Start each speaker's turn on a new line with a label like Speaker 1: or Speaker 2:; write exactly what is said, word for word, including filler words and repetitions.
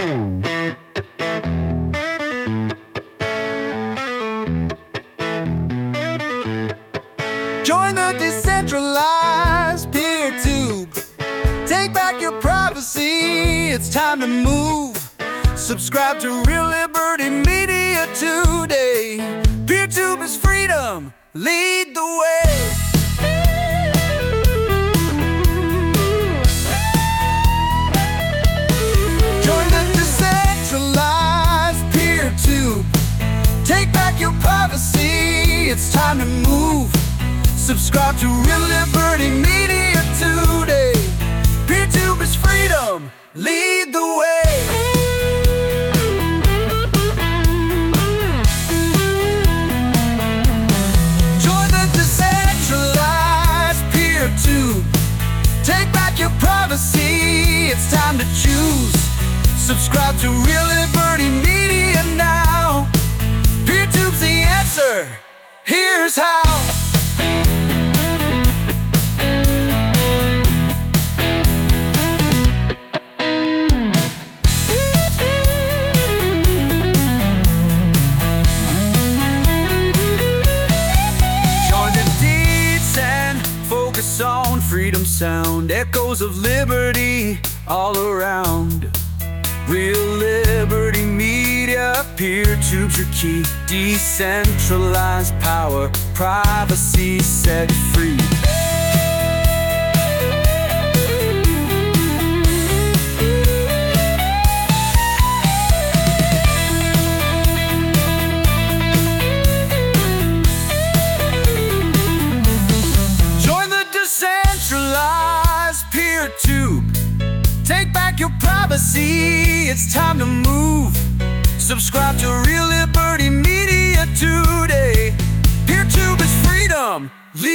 Speaker 1: Join the decentralized peer tube. Take back your privacy, it's time to move. Subscribe to Real Liberty Media today. PeerTube is freedom, lead the way. Join the decentralized peer tube. Take back your privacy, it's time to move. Subscribe to Real Liberty Media today. PeerTube is freedom, lead the way. Join the decentralized PeerTube. Take back your privacy, it's time to choose. Subscribe to Real Liberty Media now. PeerTube's the answer, here's how. On freedom sound, echoes of liberty all around. Real Liberty Media, PeerTube's your key. Decentralized power, privacy set free. Decentralized PeerTube. Take back your privacy, it's time to move. Subscribe to Real Liberty Media today. PeerTube is freedom.